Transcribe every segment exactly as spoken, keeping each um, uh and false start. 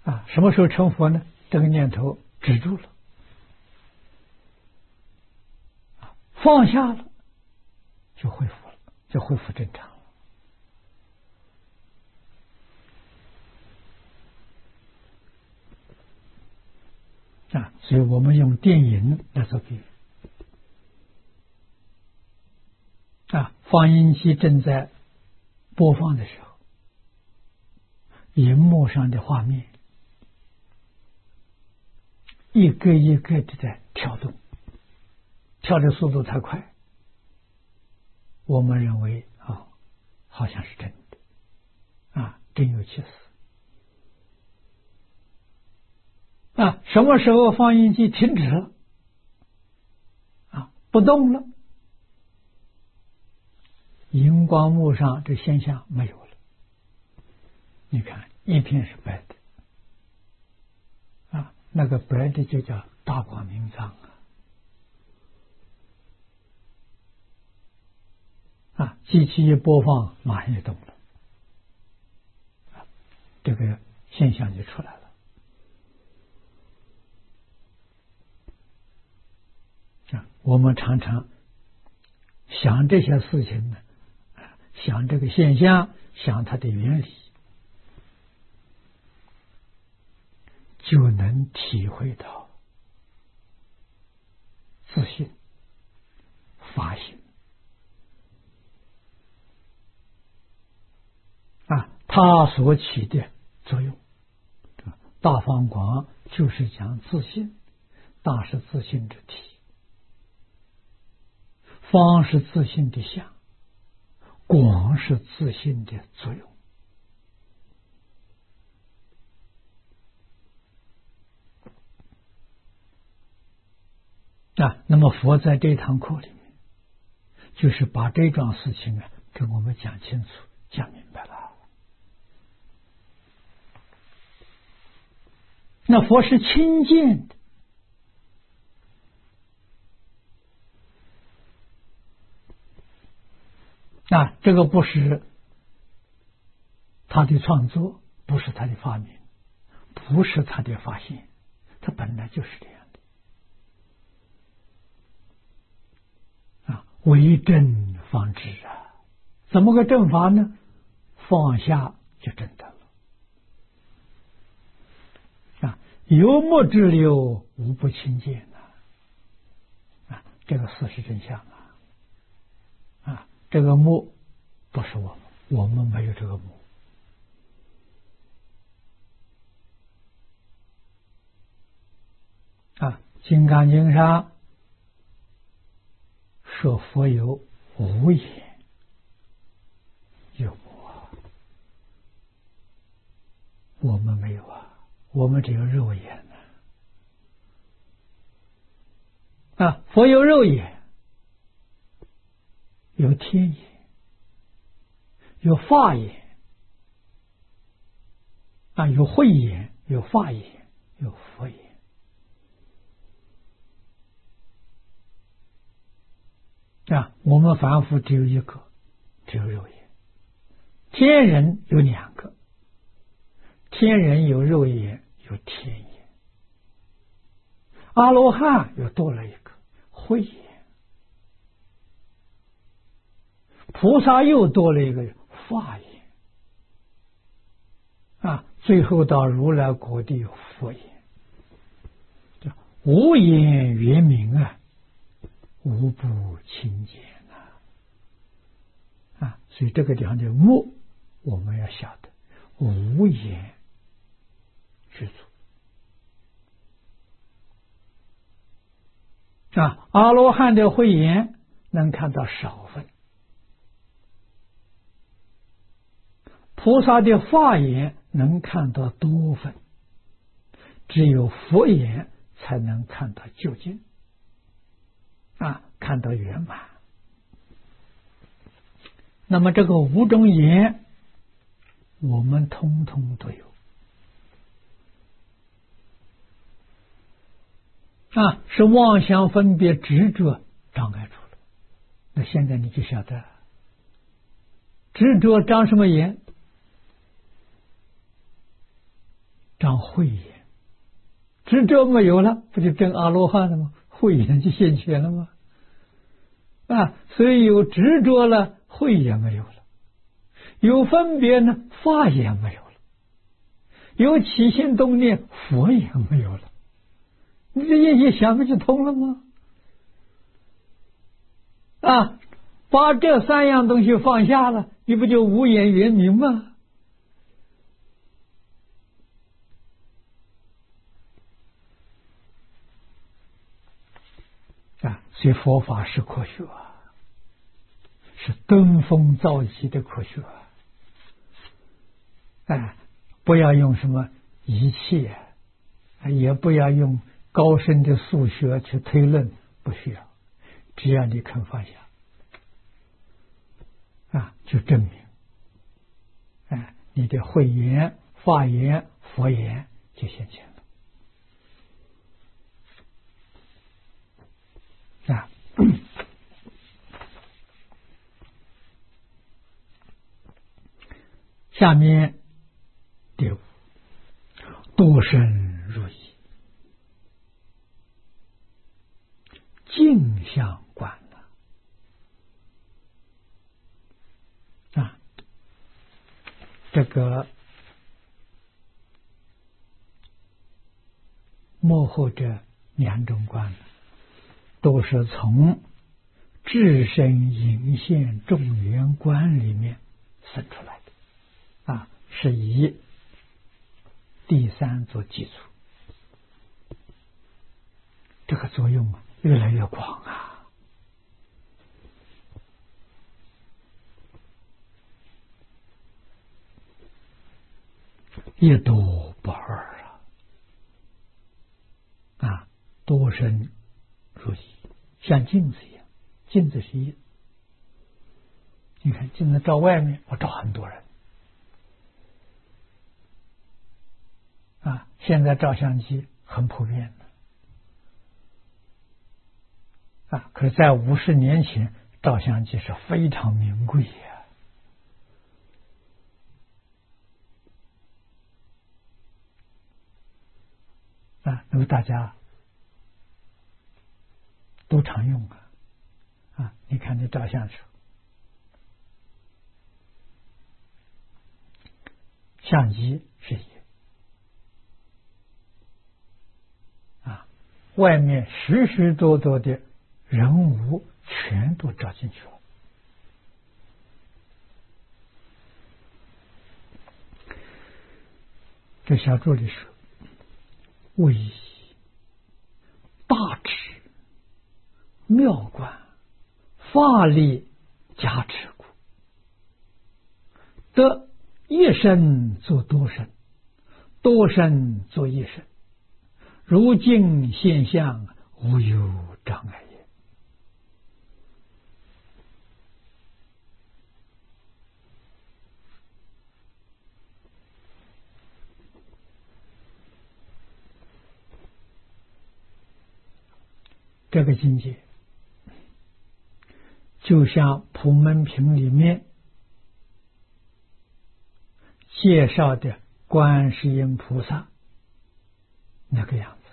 啊，什么时候成佛呢？这个念头止住了，放下了，就恢复了，就恢复正常了。啊，所以我们用电影来做比喻。啊，放映机正在播放的时候，荧幕上的画面一个一个的在跳动，跳的速度太快，我们认为啊、哦，好像是真的，啊，真有其事。啊，什么时候放映机停止了，啊，不动了，荧光幕上这现象没有了。你看，一片是白的，啊，那个白的就叫大光明藏啊。啊，机器一播放，马上就动了，啊，这个现象就出来了。啊，我们常常想这些事情呢，想这个现象，想它的原理，就能体会到自信、法性。啊，它所起的作用，大方广就是讲自信，大是自信之体，方是自信的相，广是自信的作用。啊，那么佛在这堂课里面，就是把这桩事情啊，跟我们讲清楚、讲明白了。那佛是亲见的，啊，这个不是他的创作，不是他的发明，不是他的发现，他本来就是这样的。啊，为正方知啊，怎么个正法呢？放下就真的了。啊，有目之流，无不亲见啊！啊，这个事实真相啊！啊，这个目不是我们，我们没有这个目。啊，《金刚经》上说佛有五眼，有目啊，我们没有啊，我们只有肉眼呢。啊，佛有肉眼，有天眼，有法眼，啊，有慧眼，有法眼，有佛眼。啊，我们凡夫只有一个，只有肉眼。天人有两个，天人有肉眼，有天眼。阿罗汉又多了一个慧眼，菩萨又多了一个法眼。啊，最后到如来果地有佛眼，叫无眼圆明啊，无不清净啊！啊，所以这个地方的目，我们要晓得无眼知足啊。阿罗汉的慧眼能看到少分，菩萨的法眼能看到多分，只有佛眼才能看到究竟。啊，看到圆满。那么这个五种眼，我们通通都有。啊，是妄想分别执着障碍住了。那现在你就晓得，执着长什么眼？ 长慧眼，执着没有了，不就证阿罗汉了吗？慧眼就现前了吗？啊，所以有执着了，慧也没有了；有分别呢，法也没有了；有起心动念，佛也没有了。你这一一想，不就通了吗？啊，把这三样东西放下了，你不就无眼圆明吗？啊，所以佛法是科学啊，是登峰造极的科学啊！哎，不要用什么仪器，也不要用高深的数学去推论，不需要，只要你肯放下，啊，就证明，哎，你的慧眼、法眼、佛眼就现前了。啊，下面第五，多生如意，镜像观了啊，这个幕后这两种观呢，都是从智身隐现众缘观里面生出来的啊，是以第三做基础，这个作用啊越来越广啊，一多不二啊，啊，多生如意，像镜子一样，镜子是一，你看镜子照外面，我照很多人啊，现在照相机很普遍的啊，可是在五十年前，照相机是非常名贵呀、啊。啊，那么大家都常用啊，啊，你看你照相时候，相机是一啊，外面许许多多的人物全都照进去了。这小注里说，为大智妙观法力加持故，得一生做多生，多生做一生，如镜现象，无有障碍也。这个境界就像普门品里面介绍的观世音菩萨那个样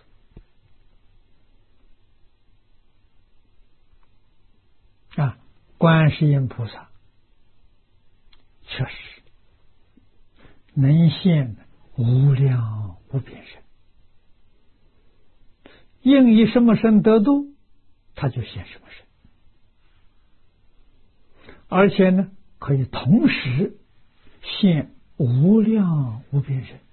子啊，观世音菩萨确实能现无量无边身，应以什么身得度，他就现什么身，而且呢，可以同时现无量无边身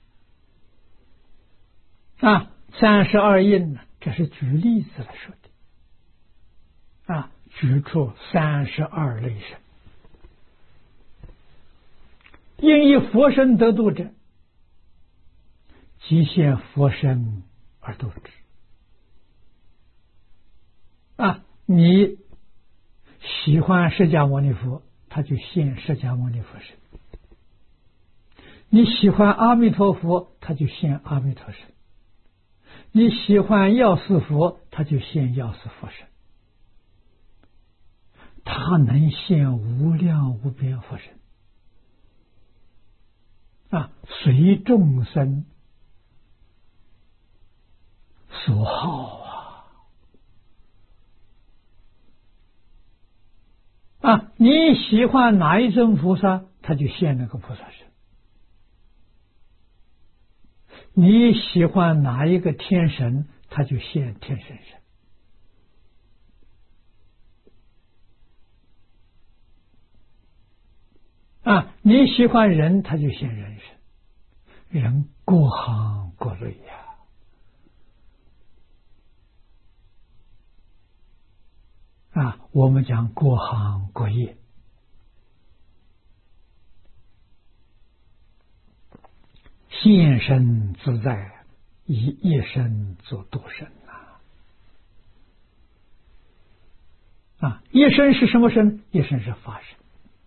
啊。三十二应呢，这是举例子来说的啊，举出三十二类身，应以佛身得度者，即现佛身而度之啊。你喜欢释迦牟尼佛，他就现释迦牟尼佛身；你喜欢阿弥陀佛，他就现阿弥陀身；你喜欢药师佛，他就现药师佛身。他能现无量无边佛身啊，随众生所好啊！啊，你喜欢哪一尊菩萨，他就现那个菩萨身；你喜欢哪一个天神，他就现天神身。啊，你喜欢人，他就现人身。人各行各类呀、啊，啊，我们讲各行各业，现身自在，以一身做度身呐。啊，一身是什么身？一身是法身。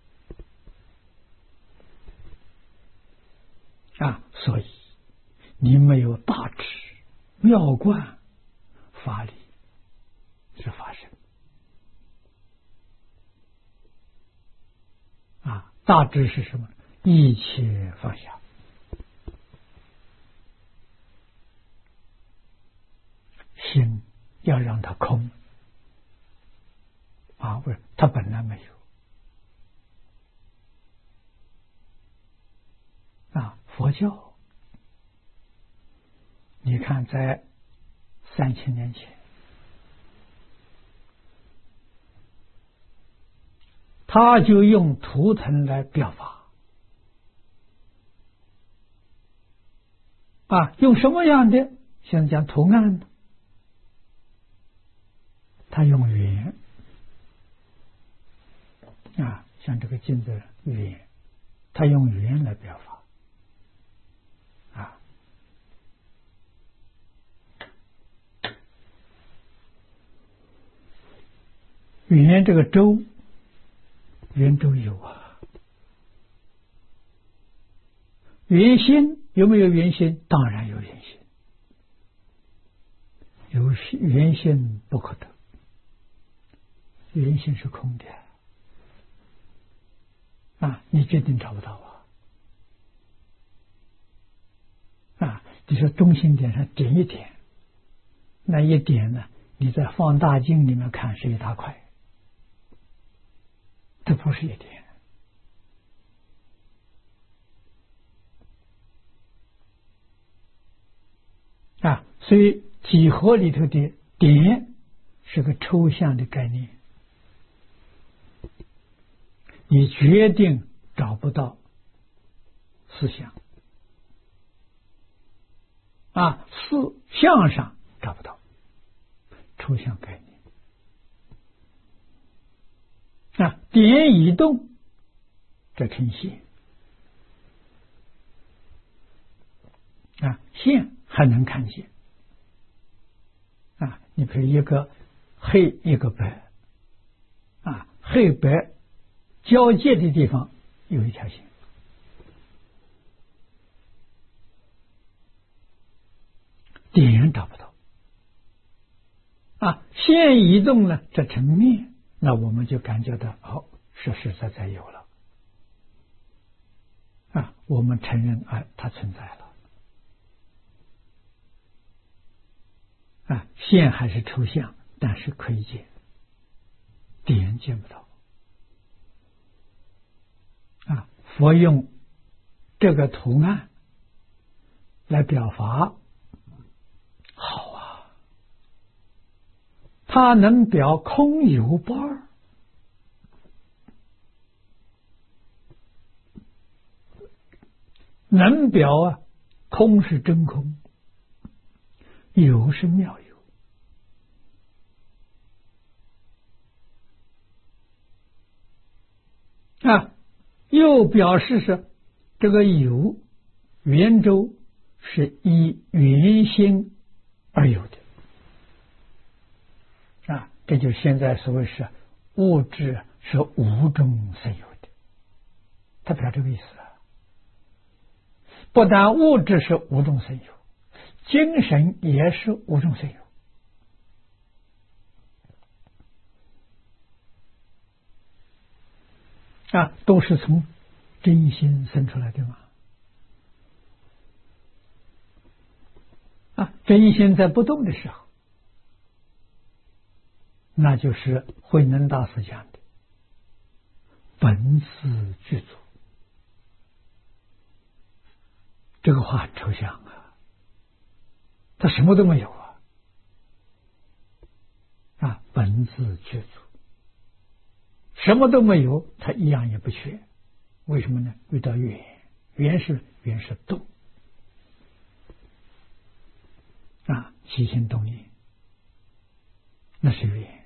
啊，所以你没有大智妙观法理是法身啊，大智是什么？一切放下，心要让它空啊，不是它本来没有啊。佛教，你看，在三千年前，他就用图腾来表法啊，用什么样的？像讲图案呢？他用圆啊，像这个镜子圆，他用圆来表法。圆这个周，圆周有啊。圆心有没有圆心？当然有圆心，有圆心不可得，圆心是空的啊，你决定找不到啊。啊，你说中心点上点一点，那一点呢？你在放大镜里面看是一大块。这不是一点啊，所以几何里头的点是个抽象的概念，你决定找不到思想啊，思想上找不到抽象概念。啊，点移动，这成线啊，线还能看见啊。你比如一个黑一个白啊，黑白交界的地方有一条线点找不到啊，线移动呢，这成面。那我们就感觉到哦，实实在在有了啊，我们承认啊，它存在了啊，线还是抽象，但是可以见，点见不到啊。佛用这个图案来表法，好啊。它能表空有不二，能表啊，空是真空，有是妙有啊，又表示是这个有圆周是依圆心而有的。啊，这就现在所谓是物质是无中生有的，他表这个意思啊。不但物质是无中生有，精神也是无中生有啊，都是从真心生出来的嘛。啊， 真心在不动的时候，那就是慧能大师讲的本自具足。这个话很抽象啊，他什么都没有啊，啊，本自具足，什么都没有，他一样也不缺。为什么呢？遇到缘，缘是缘是动啊，起心动念，那是缘。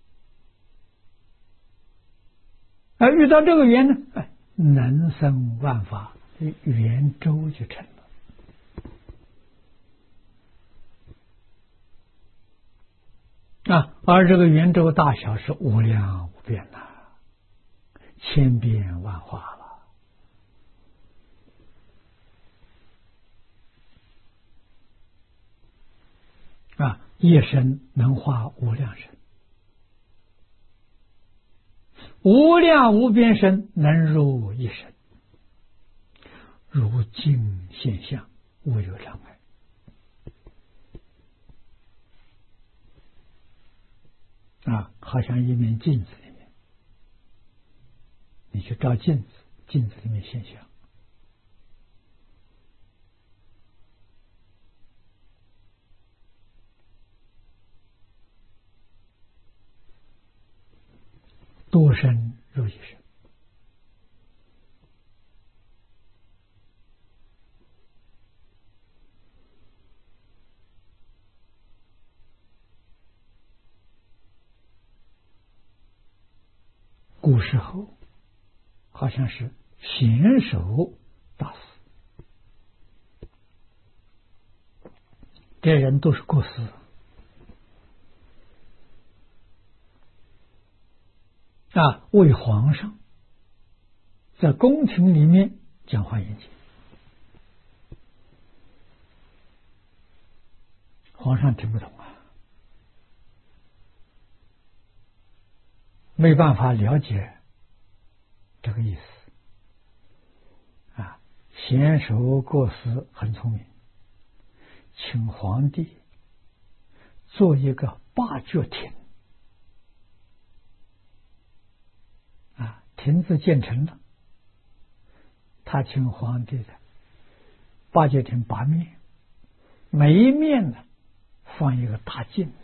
而遇到这个缘呢，哎，能生万法，圆周就成了。啊，而这个圆周大小是无量无边呐、啊，千变万化了。啊，一身能化无量身，无量无边身能入一身，如镜现象，无有障碍。啊，好像一面镜子里面，你去照镜子，镜子里面现象。多身入一身，古时候好像是贤首大师，这人都是过世，啊，为皇上在宫廷里面讲话演讲，皇上听不懂啊，没办法了解这个意思啊。贤首过世很聪明，请皇帝做一个八角亭啊，亭子建成了，他请皇帝的八角亭八面，每一面呢放一个大镜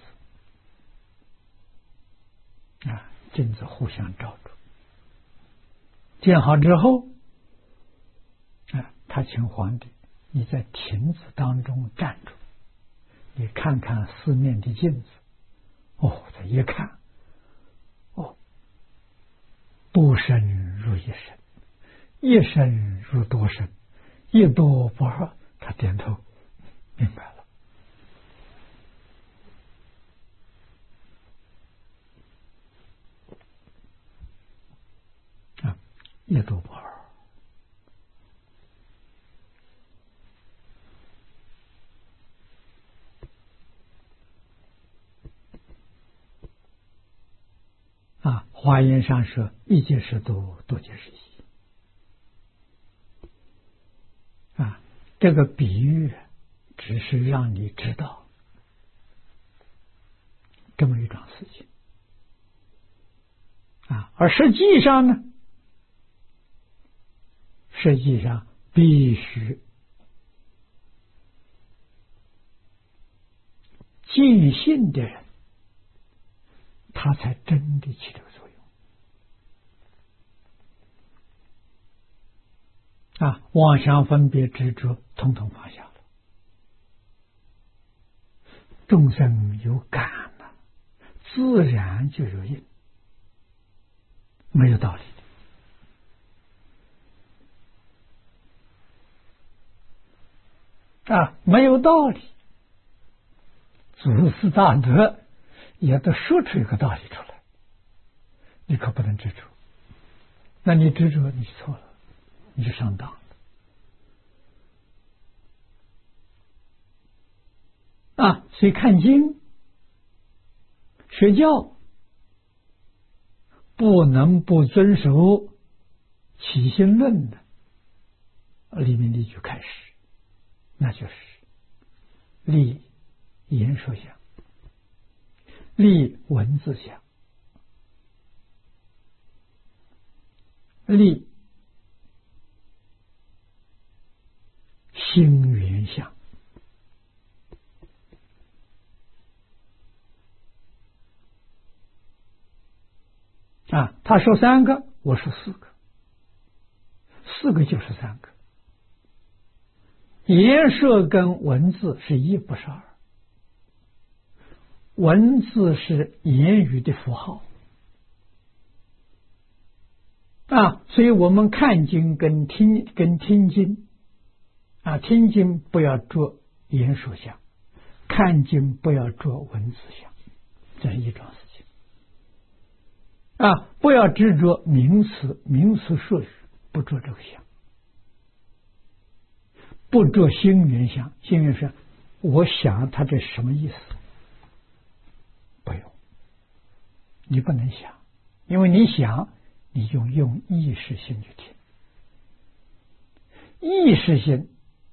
子啊，镜子互相照住。建好之后啊，他请皇帝你在亭子当中站住，你看看四面的镜子。哦，这一看，哦，多身入一身，一身入多身，一多不二。他点头明白了。啊，一多不二。啊，华严上说一界是多，多界是一。啊，这个比喻只是让你知道这么一桩事情啊，而实际上呢，实际上必须尽信的人，他才真的起这个作用啊！妄想分别执着统统放下了，众生有感了，自然就有应，没有道理啊，没有道理。祖师大德也都说出一个道理出来，你可不能执着。那你执着，你错了，你就上当了啊！所以看经、学教，不能不遵守起心论的里面的一句开始，那就是立言说相，立文字相，立心缘相。啊，他说三个，我说四个，四个就是三个。言说跟文字是一，不是二。文字是言语的符号啊，所以我们看经跟听跟听经啊，听经不要着言说相，看经不要着文字相，这是一桩事情啊，不要执着名词，名词术语不着这个相，不着心缘相，心缘是我想他这什么意思，不用，你不能想，因为你想你就用意识性去听，意识性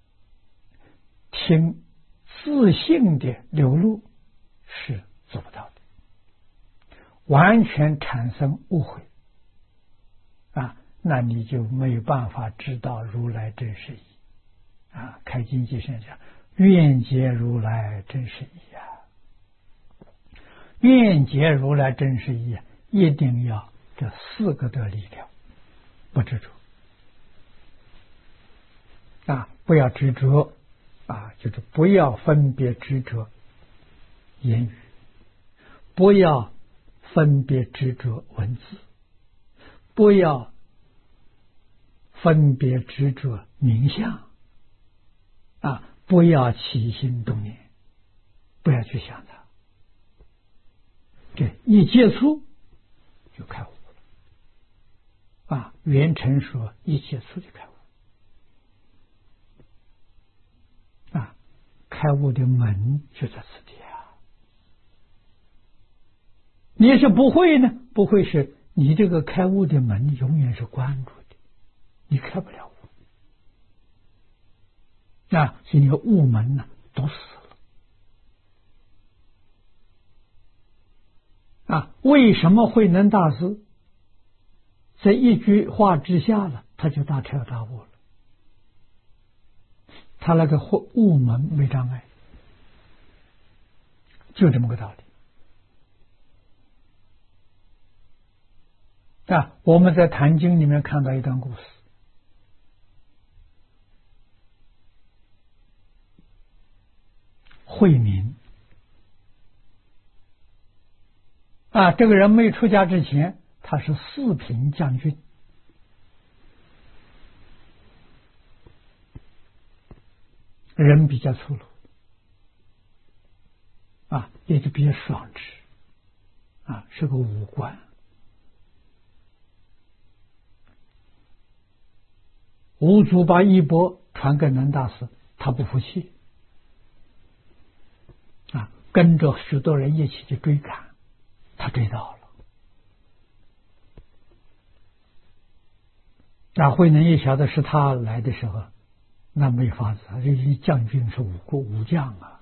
听自性的流露是做不到的，完全产生误会啊，那你就没有办法知道如来真实义啊。开经记上讲，愿解如来真实义啊，愿解如来真实义，一定要这四个的力量，不执着啊，不要执着啊，就是不要分别执着言语，不要分别执着文字，不要分别执着名相啊，不要起心动念，不要去想它，这一接触就开悟了啊！圆成说一接触就开悟啊，开悟的门就在此地啊。你是不会呢？不会是你这个开悟的门永远是关住的，你开不了悟啊！所以你个悟门呢堵死了啊！为什么慧能大师在一句话之下了，他就大彻大悟了？他那个悟门没障碍，就这么个道理啊！我们在《坛经》里面看到一段故事，慧明啊，这个人没出家之前，他是四品将军，人比较粗鲁啊，也就比较爽直啊，是个武官。五祖把衣钵传给能大师，他不服气啊，跟着许多人一起去追赶，他追到了。那慧能一晓得是他来的时候，那没法子，这些将军是武国武将啊，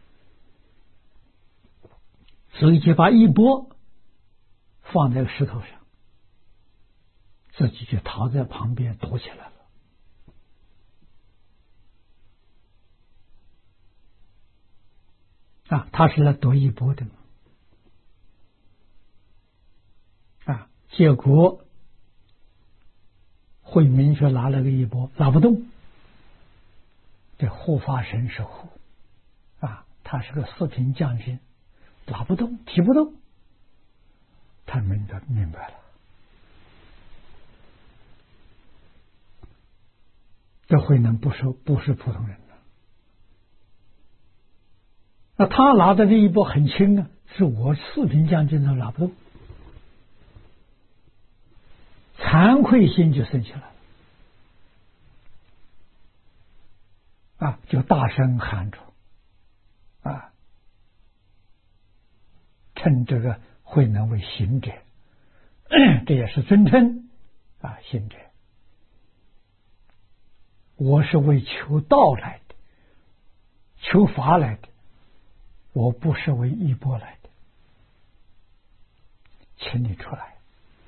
所以就把衣钵放在石头上，自己就逃在旁边躲起来了。啊，他是来夺衣钵的嘛，啊，结果慧明却拿了个衣钵，拿不动。这护法神是护啊，他是个四品将军，拿不动，提不动。他明白明白了，这慧能不是不是普通人。那他拿的这一钵很轻啊，是我四品将军都拿不动，惭愧心就生起来了啊，就大声喊着啊，称这个慧能为行者，这也是尊称啊，行者，我是为求道来的，求法来的。 我不是为衣钵来的，请你出来。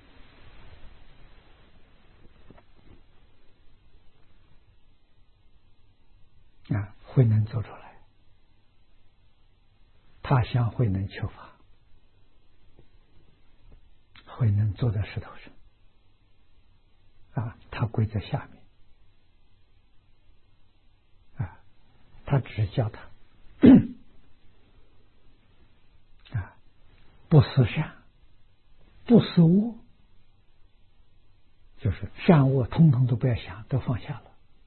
啊，慧能走出来，他向慧能求法，慧能坐在石头上，啊，他跪在下面，啊，他只叫他，啊，不思善，不思恶，就是善恶通通都不要想，都放下了。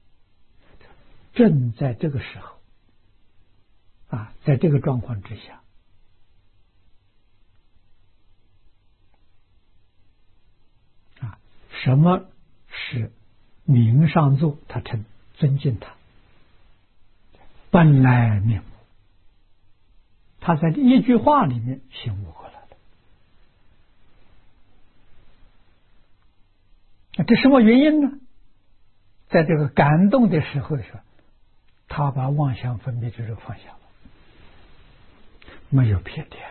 正在这个时候，啊，在这个状况之下，啊，什么是名上座？他称尊敬他，本来面目，他在一句话里面醒悟过来了。这什么原因呢？在这个感动的时候的时候，他把妄想分别执着放下了，没有别的，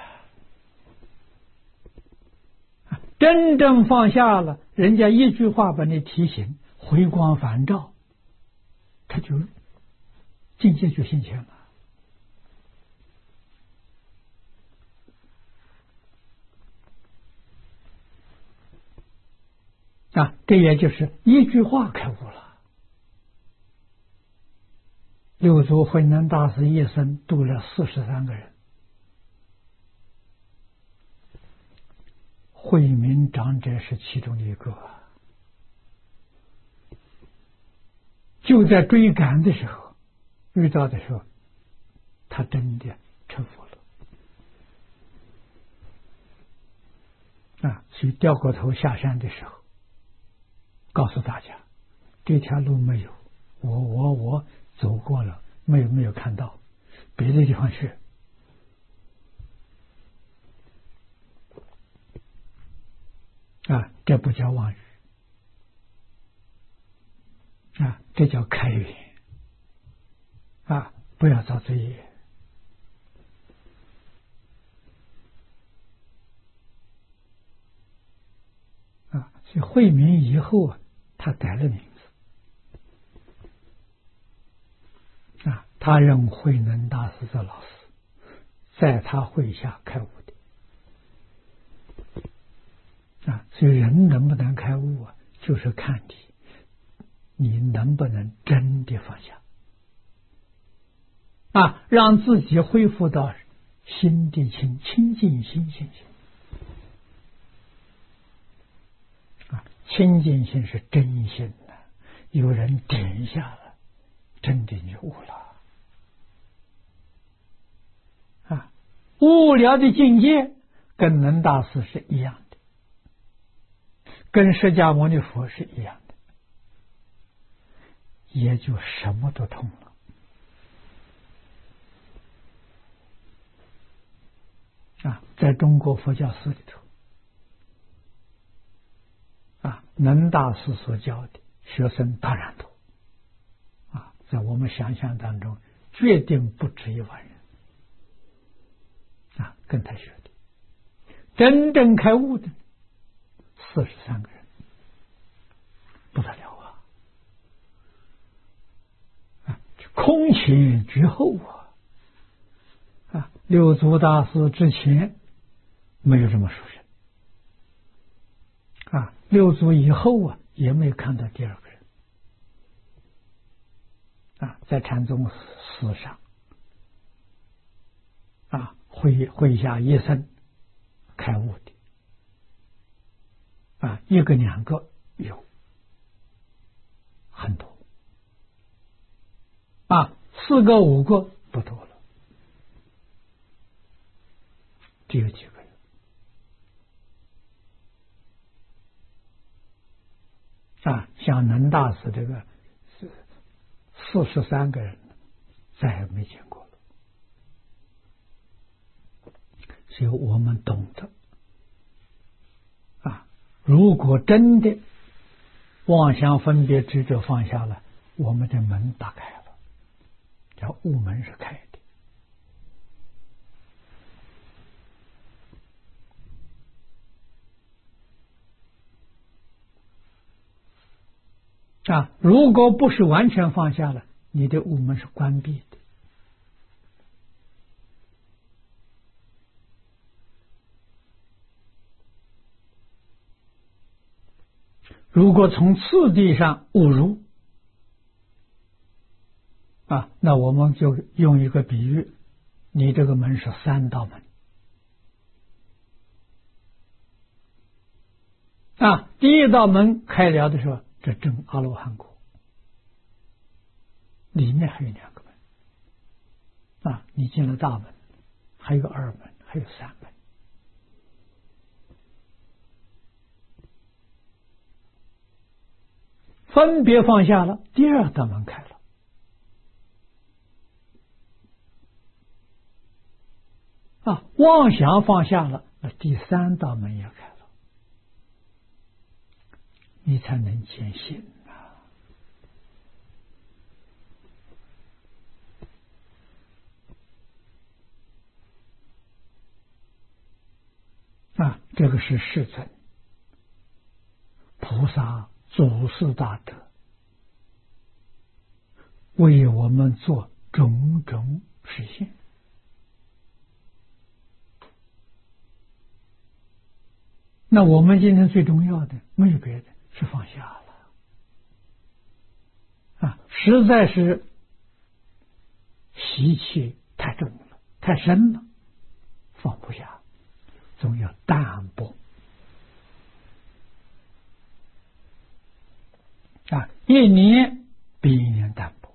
真正放下了，人家一句话把你提醒，回光返照，他就境界就现前了。啊，这也就是一句话开悟了。六祖慧能大师一生度了四十三个人，慧明长者是其中的一个。就在追赶的时候，遇到的时候，他真的成佛了。啊，所以掉过头下山的时候，告诉大家，这条路没有，我我我走过了，没有没有看到，别的地方去。啊，这不叫妄语，啊，这叫开源，啊，不要造罪业。啊，所以慧明以后啊，他改了名字，啊，他认慧能大师做老师，在他会下开悟的。啊，所以人能不能开悟啊，就是看你，你能不能真的放下，啊，让自己恢复到心地清清净心性心。啊，清净心是真心的，有人点下了，真的就悟了。啊，悟了的境界跟能大师是一样的。跟释迦牟尼佛是一样的，也就什么都通了。啊，在中国佛教史里头，啊，能大师所教的学生当然多，啊，在我们想象当中，决定不止一万人，啊，跟他学的，真正开悟的四十三个人，不得了啊！啊，空前绝后啊！啊，六祖大师之前没有这么殊胜，啊，六祖以后啊也没有看到第二个人，啊，在禅宗史上，啊，会会下一生开悟的。啊，一个两个有很多，啊，四个五个不多了，只有几个人。啊，像能大师这个是四十三个人，再也没见过了。所以我们懂得。如果真的妄想分别执着放下了，我们的门打开了，叫悟门是开的。 啊，如果不是完全放下了，你的五门是关闭的。如果从次第上误入啊，那我们就用一个比喻，你这个门是三道门啊，第一道门开了的时候，这正阿罗汉果，里面还有两个门啊，你进了大门，还有二门，还有三门。分别放下了，第二道门开了啊，妄想放下了，那第三道门也开了，你才能见性啊！啊，这个是世尊菩萨祖师大德为我们做种种实现。那我们今天最重要的没有别的，是放下了啊！实在是习气太重了，太深了，放不下，总要淡薄啊！一年比一年淡薄，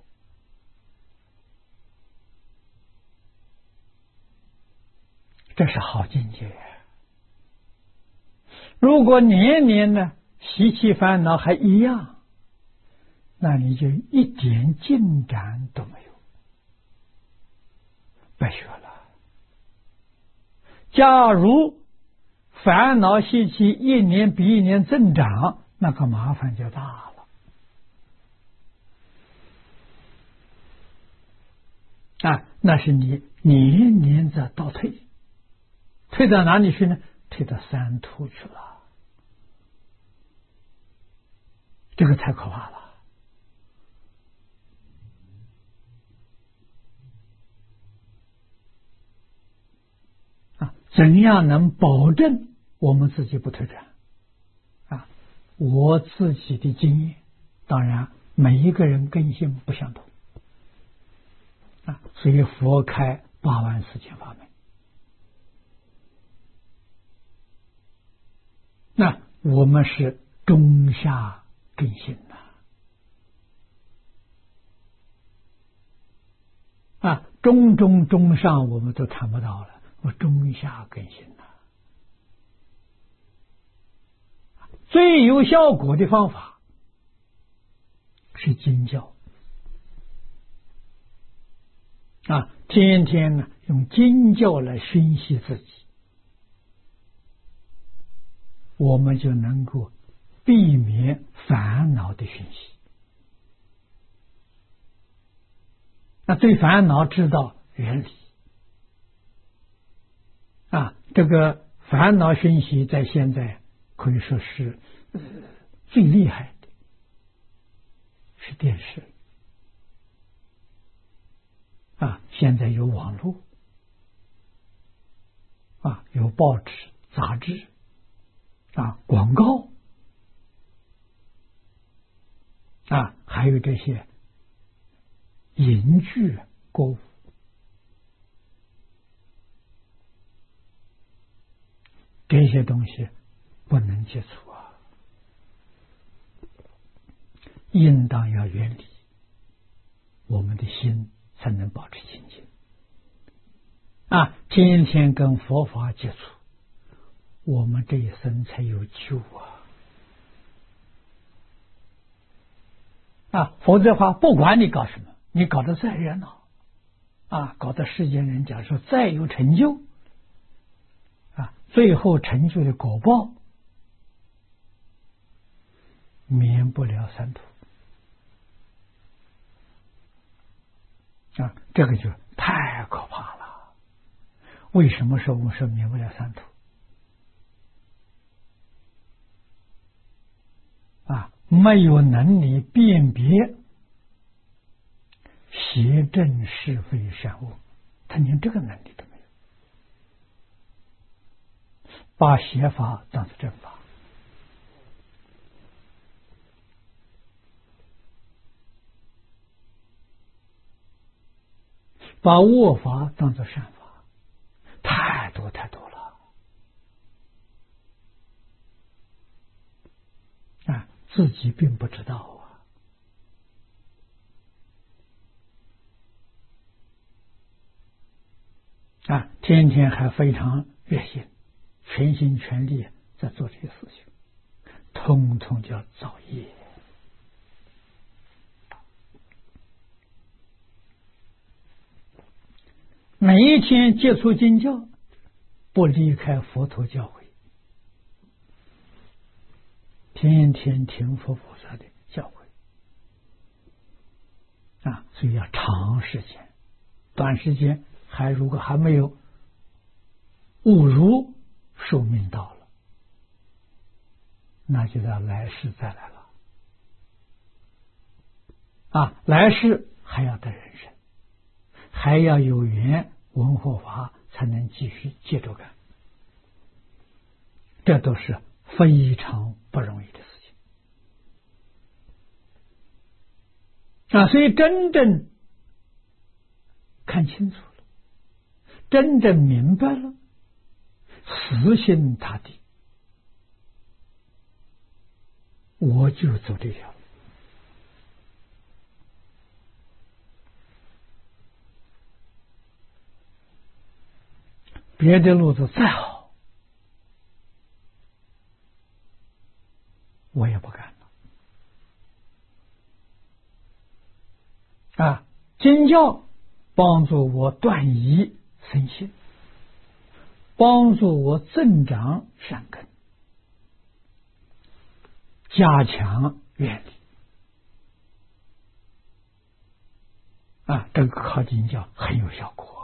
这是好境界。如果年年呢习气烦恼还一样，那你就一点进展都没有，白学了。假如烦恼习气一年比一年增长，那个麻烦就大了啊！那是你年年在倒退，退到哪里去呢？退到三途去了，这个太可怕了啊！怎样能保证我们自己不退转啊？我自己的经验，当然每一个人根性不相同啊，所以佛开八万四千法门。那我们是中下根性呐，啊，中中中上我们都谈不到了，我中下根性呐。最有效果的方法是经教啊，天天呢用经教来熏习自己，我们就能够避免烦恼的熏习。那对烦恼知道原理啊，这个烦恼熏习在现在可以说是、呃、最厉害的是电视啊，现在有网络啊，有报纸、杂志啊，广告啊，还有这些影剧歌舞，这些东西不能接触啊，应当要远离，我们的心才能保持清净啊！天天跟佛法接触，我们这一生才有救啊！啊，否则的话，不管你搞什么，你搞得再热闹啊，搞得世间人讲说再有成就啊，最后成就的果报免不了三途啊，这个就太可怕了。为什么说我们说免不了三途啊？ 没有能力辨别邪正是非善恶，他连这个能力都没有，把邪法当作正法，把恶法当作善法，太多太多了啊！自己并不知道啊啊！天天还非常热心，全心全力在做这些事情，通通叫造业。每一天接触经教，不离开佛陀教诲，天天听佛菩萨的教诲啊，所以要长时间，短时间还如果还没有误入，寿命到了，那就要来世再来了啊！来世还要得人生，还要有缘闻佛法，才能继续接着干，这都是非常不容易的事情啊！所以真正看清楚了，真正明白了，死心塌地，我就走这条路。别的路子再好，我也不干了啊！经教帮助我断疑生信，帮助我增长善根，加强愿力啊！这个靠经教很有效果。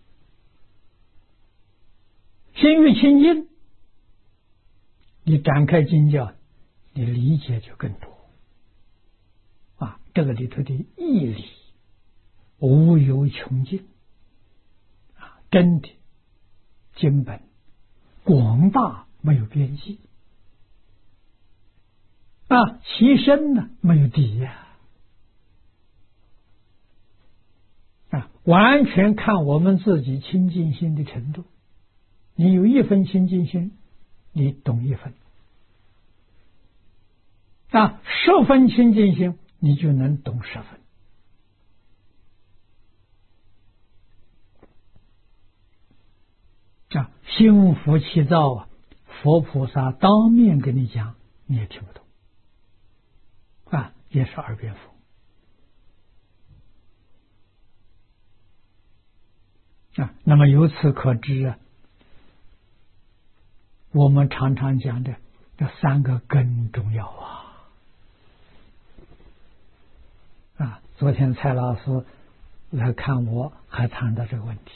心越清净，你展开经教，你理解就更多啊！这个里头的义理无有穷尽啊，真的经本广大，没有边际啊，其深呢没有底呀啊，完全看我们自己清净心的程度。你有一分清净心，你懂一分啊；十分清净心，你就能懂十分啊。心浮气躁啊，佛菩萨当面跟你讲，你也听不懂啊，也是耳边风啊。那么由此可知啊，我们常常讲的这三个根重要啊！啊，昨天蔡老师来看我，还谈到这个问题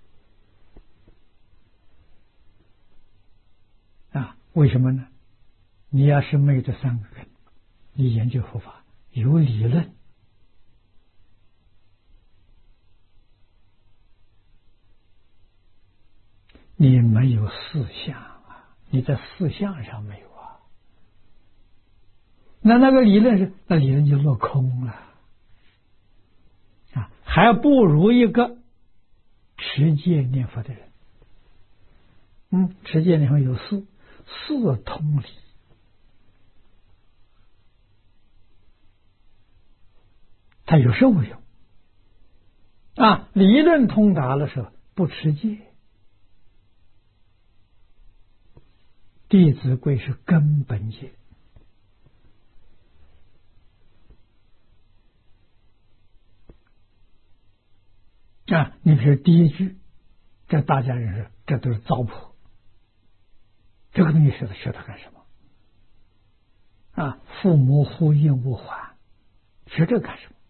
啊？为什么呢？你要是没有这三个根，你研究佛法有理论，你没有思想。你在思想上没有啊？那那个理论是，那理论就落空了啊，还不如一个持戒念佛的人。嗯，持戒念佛有四四通理他有受用啊，理论通达的时候不持戒。弟子规是根本戒啊！你比如第一句，这大家认识，这都是糟粕。这个东西学它学它干什么？啊，父母呼应勿还，学这干什么？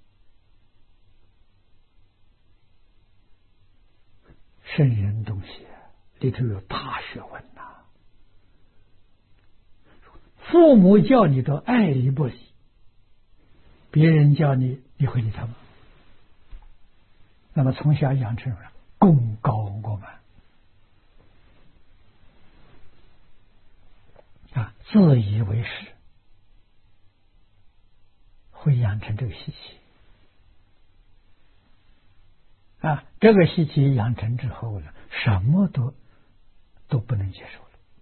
圣人东西里头有大学问呐、啊。 父母叫你都爱理不理，别人叫你，你会理他吗？那么从小养成了功高我慢啊，自以为是，会养成这个习气啊。这个习气养成之后呢，什么都都不能接受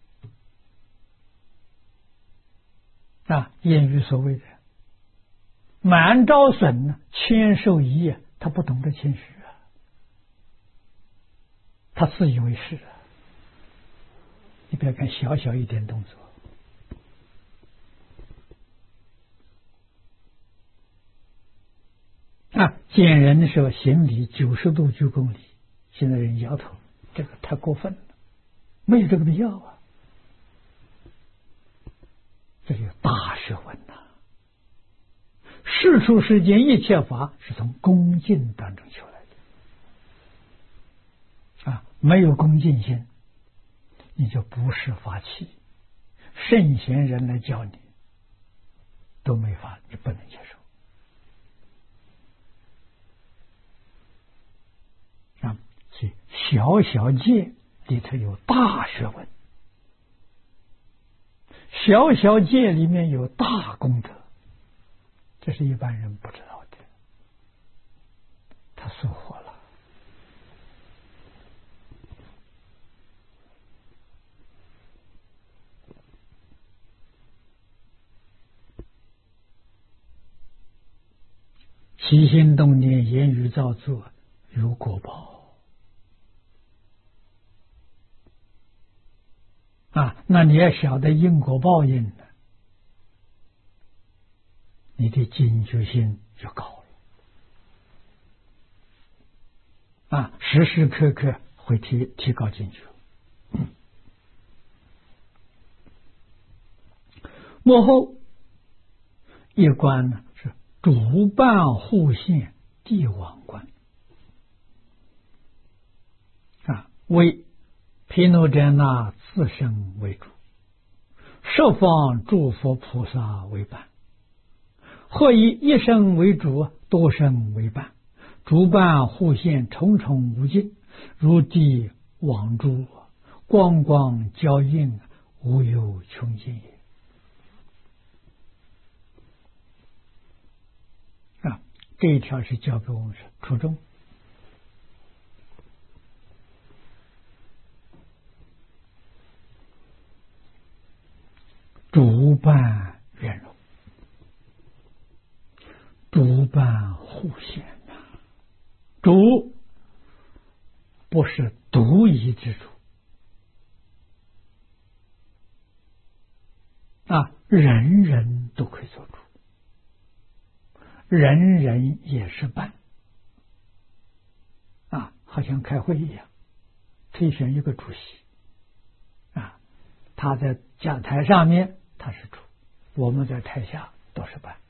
了啊。谚语所谓的满招损呢，谦受益啊，他不懂得谦虚啊，他自以为是啊。你不要看小小一点动作啊，见人的时候行礼九十度鞠躬礼，现在人摇头，这个太过分了，没有这个必要啊。这是大学问呐、啊！世出世间一切法是从恭敬当中求来的啊，没有恭敬心，你就不是法器。圣贤人来教你，都没法，你不能接受啊。所以小小戒里头有大学问，小小戒里面有大功德，这是一般人不知道的，他疏忽了。起心动念、言语造作有果报啊，那你要晓得因果报应呢，你的警觉性就高了啊，时时刻刻会提提高警觉。嗯、幕后一关呢是主办护宪帝王关啊，为毗卢遮那自身为主，十方诸佛菩萨为伴，或以一身为主，多身为伴，主办护宪重重无尽，如地网珠，光光交映，无有穷尽也。啊，这一条是教给我们是初中。主办圆融，主办护宪呐。主不是独一之主啊，人人都可以做主，人人也是办啊，好像开会一样，推选一个主席啊，他在讲台上面他是主，我们在台下都是办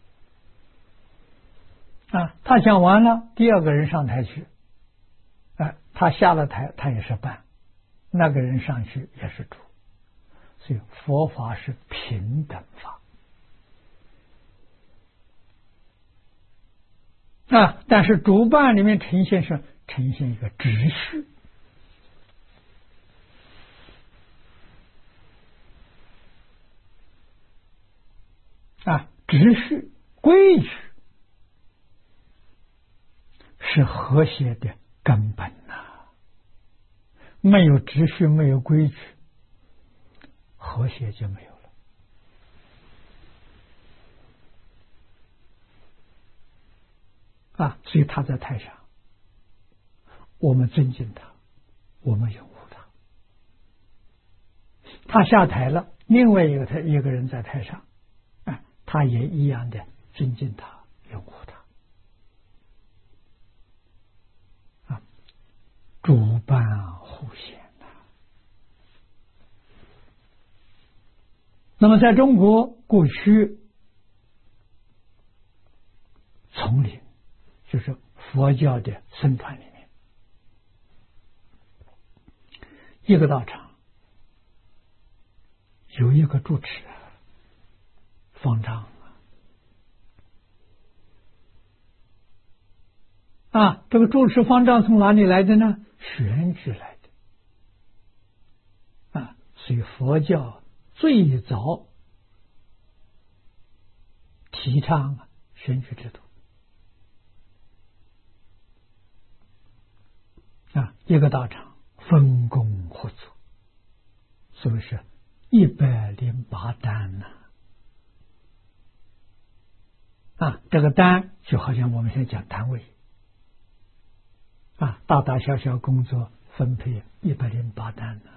啊。他讲完了，第二个人上台去，啊，他下了台，他也是办，那个人上去也是主。所以佛法是平等法啊，但是主办里面呈现是呈现一个秩序啊，秩序规矩是和谐的根本呐、啊，没有秩序，没有规矩，和谐就没有了啊。所以他在台上，我们尊敬他，我们拥护他。他下台了，另外一个他一个人在台上，啊，他也一样的尊敬他，拥护他。啊，主办护宪呐。那么在中国过去丛林，就是佛教的僧团里面，一个道场有一个住持， 方丈啊！啊，这个住持方丈从哪里来的呢？选举来的啊！所以佛教最早提倡啊选举制度啊，一个道场分工合作，所以是一百零八单呐。啊，这个单就好像我们现在讲单位啊，大大小小工作分配一百零八单呢。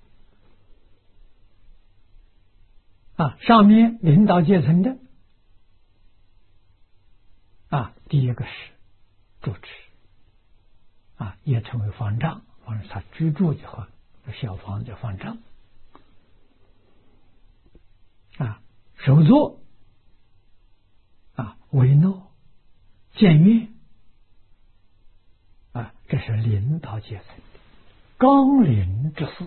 啊，上面领导阶层的啊，第一个是住持啊，也称为方丈，或者他居住的话，小房叫方丈啊，首座啊，维诺、监狱啊，这是领导阶层的纲领之事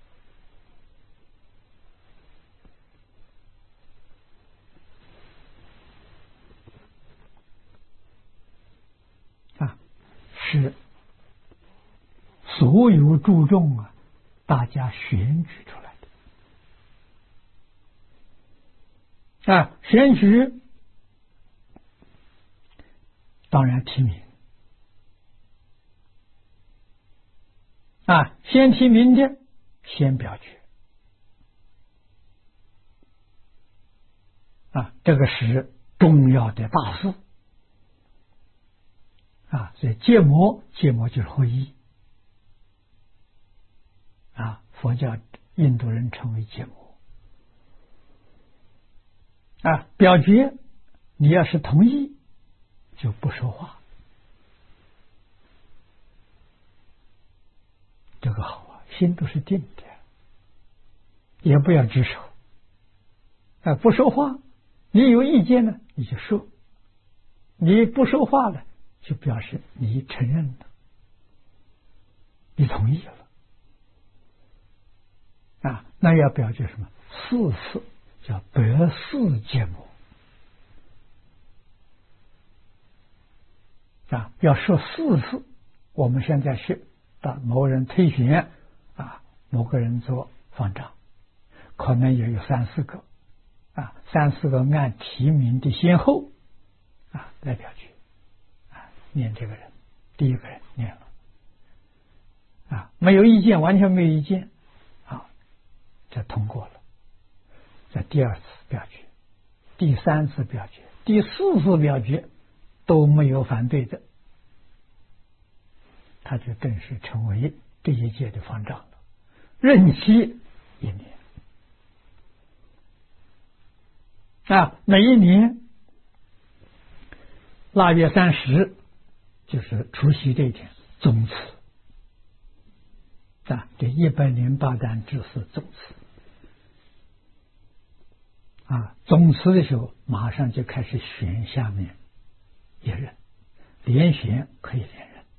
啊，是所有注重啊，大家选举出来的啊，选举当然提名啊，先提名的先表决啊，这个是重要的大事啊，所以芥末，芥末就是会议啊，佛教印度人称为芥末啊，表决你要是同意就不说话，这个好啊，心都是定的，也不要执手啊，不说话，你有意见呢你就说，你不说话了就表示你承认了，你同意了啊，那要表决什么？四次叫百四芥末啊，要说四次。我们现在是到某人推选啊，某个人做方丈，可能也有三四个啊，三四个按提名的先后啊来表决啊，念这个人，第一个人念了啊，没有意见，完全没有意见啊，这通过了。这第二次表决，第三次表决，第四次表决都没有反对的，他就正式成为这一届的方丈了，任期一年啊，每一年腊月三十就是除夕这一天宗祠啊，这一百零八单制是宗祠啊，宗祠的时候马上就开始选下面一人，连选可以连任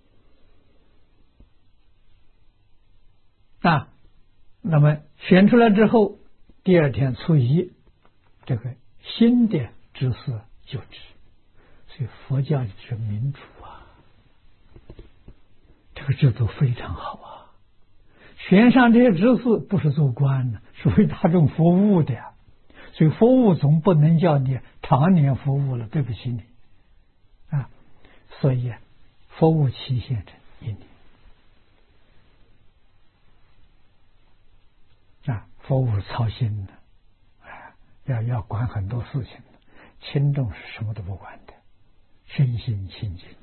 啊，那么选出来之后，第二天初一，这个新的知识就职，所以佛教是民主啊，这个制度非常好啊。选上这些知识不是做官的，是为大众服务的呀，所以服务总不能叫你常年服务了，对不起你啊，所以服务期限是一年。啊，服务操心的，啊，要要管很多事情的，轻重是什么都不管的，身心清净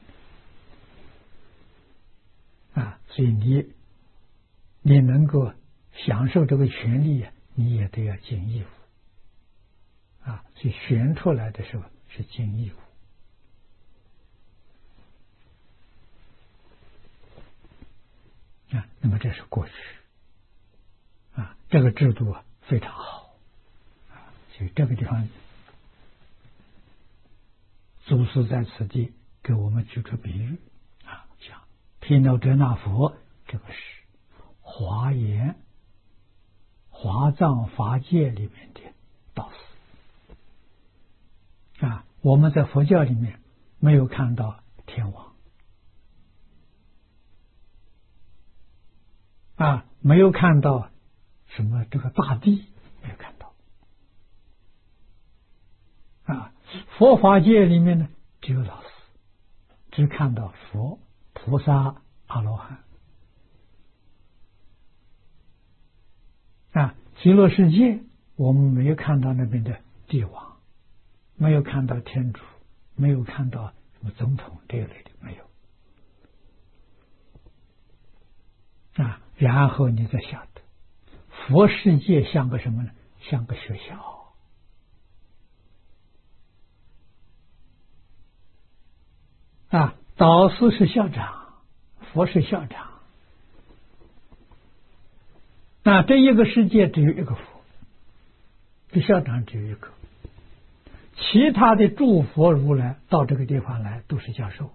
啊，所以你你能够享受这个权利，你也得要尽义务啊，所以选出来的时候是尽义务啊，那么这是过去。啊，这个制度啊非常好啊，所以这个地方祖师在此地给我们举出比喻啊，像毗卢遮那佛，这个是华严华藏法界里面的道士我们在佛教里面没有看到天王啊，没有看到什么这个大地，没有看到啊。佛法界里面呢，只有老师，只看到佛、菩萨、阿罗汉啊。极乐世界我们没有看到那边的帝王，没有看到天主，没有看到什么总统这一类的，没有啊。然后你再晓得，佛世界像个什么呢？像个学校啊。导师是校长，佛是校长。那这一个世界只有一个佛，这校长只有一个，其他的诸佛如来到这个地方来都是教授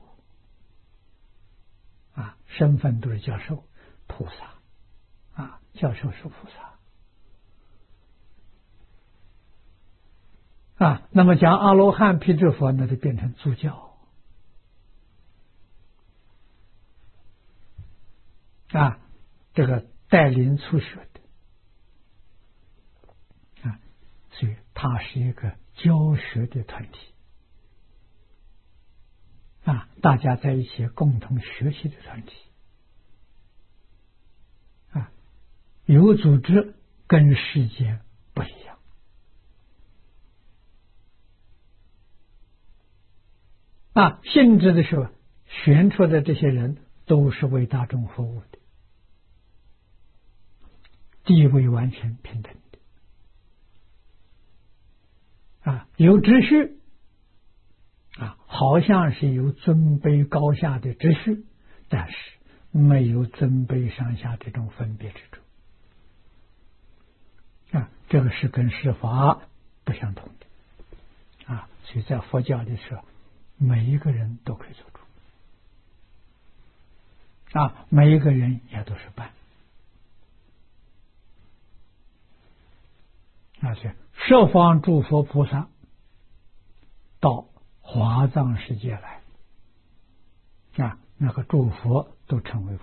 啊，身份都是教授、菩萨啊，教授是菩萨啊。那么讲阿罗汉、辟支佛，那就变成宗教啊，这个带领初学的啊，所以它是一个教学的团体啊，大家在一起共同学习的团体啊，有组织跟世界不一样啊。性质的时候选出的这些人都是为大众服务的，地位完全平等的啊，有秩序啊，好像是有尊卑高下的秩序，但是没有尊卑上下这种分别之处啊，这个是跟世法不相同的啊。所以在佛教的时候，每一个人都可以做主啊，每一个人也都是伴啊，是十方诸佛菩萨到华藏世界来啊，那个诸佛都成为菩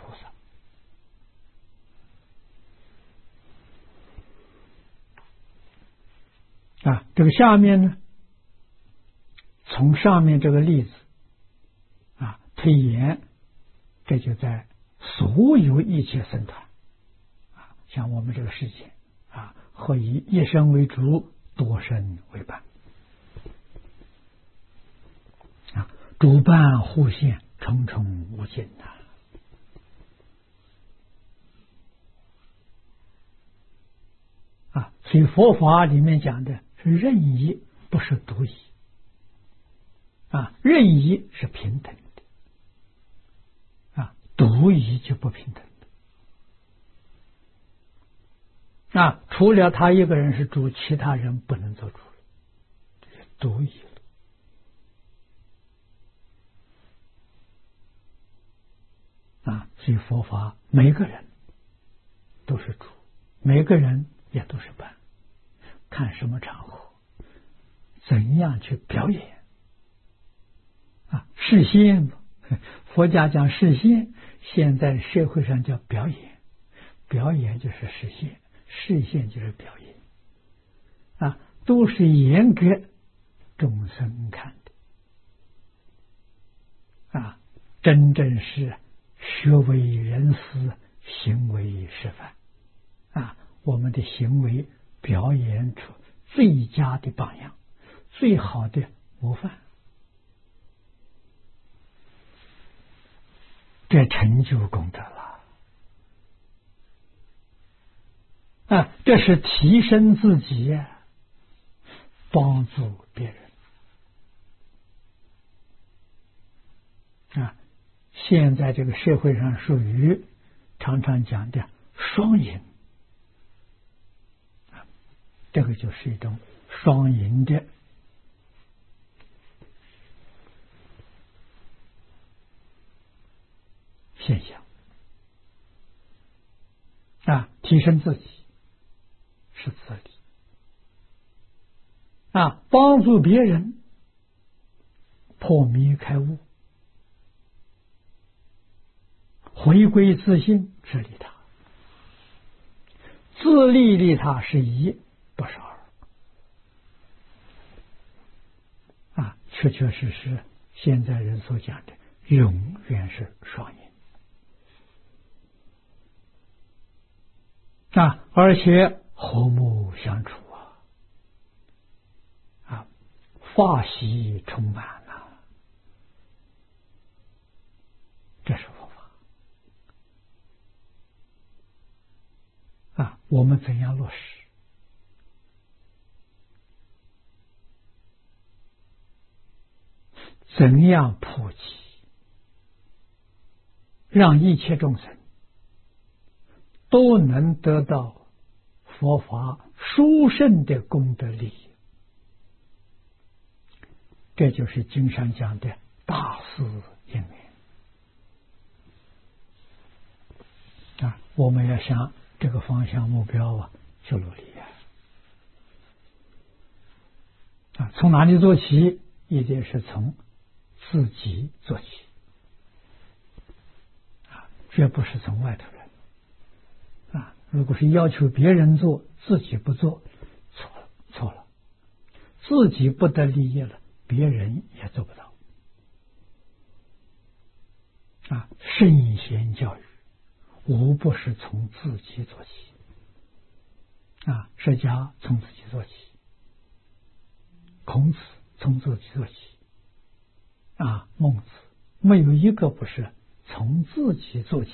萨啊。这个下面呢，从上面这个例子啊推演，这就在所有一切僧团啊，像我们这个世界啊，或以一生为主，多生为伴啊，主伴互现，重重无尽呐啊。所以佛法里面讲的是任意，不是独一啊，任意是平等的啊，独一就不平等的啊。除了他一个人是主，其他人不能做主了，这是独一了啊。所以佛法每个人都是主，每个人也都是伴，看什么场合，怎样去表演啊？示现，佛家讲示现，现在社会上叫表演，表演就是示现，示现就是表演啊，都是严格众生看的啊，真正是学为人师，行为示范啊，我们的行为表演出最佳的榜样，最好的模范，这成就功德了啊！这是提升自己呀，帮助别人啊！现在这个社会上属于常常讲的双赢啊，这个就是一种双赢的现象啊，提升自己是自利啊，帮助别人破迷开悟，回归自信，是利他。自利利他是一，不是二。啊，确确实实，现在人所讲的永远是双赢。啊，而且和睦相处啊，啊，法喜充满了、啊，这是佛法。啊，我们怎样落实？怎样普及？让一切众生都能得到佛法殊胜的功德利益，这就是经上讲的大事因缘啊！我们要向这个方向目标啊去努力啊！啊，从哪里做起？一定是从自己做起啊，绝不是从外头来。啊，如果是要求别人做，自己不做，错了，错了。自己不得利益了，别人也做不到。啊，圣贤教育无不是从自己做起。啊，释迦从自己做起，孔子从自己做起。啊，孟子没有一个不是从自己做起。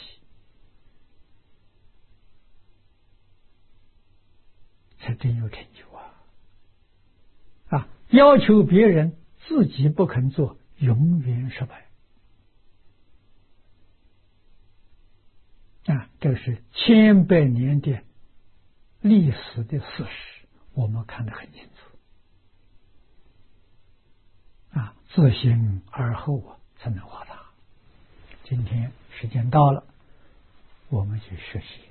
才真有成就啊！啊，要求别人自己不肯做，永远失败。啊，这是千百年的历史的事实，我们看得很清楚。啊，自行而后啊，才能化大。今天时间到了，我们去学习。